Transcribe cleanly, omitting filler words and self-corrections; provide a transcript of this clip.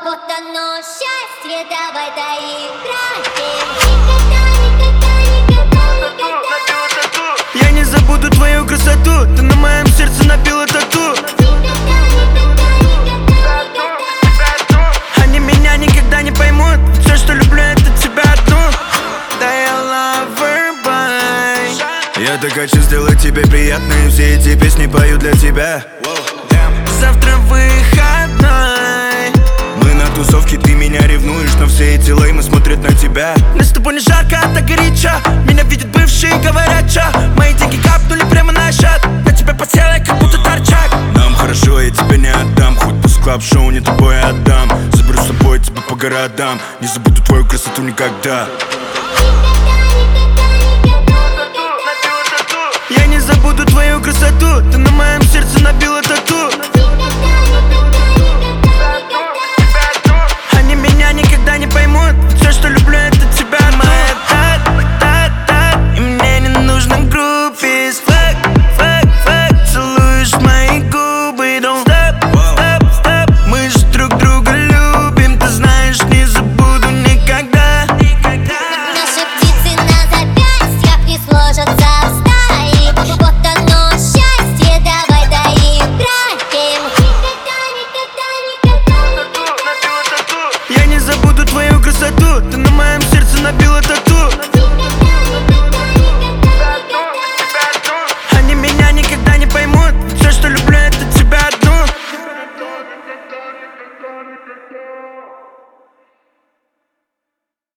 Вот оно счастье, давай доиграем. Я не забуду твою красоту, ты на моем сердце набила тату. Они меня никогда не поймут, все, что люблю, это тебя одну. Да я lover boy. Я так хочу сделать тебе приятно, и все эти песни пою для тебя. Завтра выходной, мы на тусовке, ты меня ревнуешь, но все эти леймы смотрят на тебя. Мне с тобой не жарко, а так горячо. Меня видят бывшие, говорят, чё мои деньги капнули прямо на счет. На тебя подсел я, как будто торчак. Нам хорошо, я тебя не отдам. Хоть по клаб-шоу не тобой отдам. Заберу с собой тебя по городам. Не забуду твою красоту никогда. Я не забуду твою красоту, ты на моем сердце набила тату.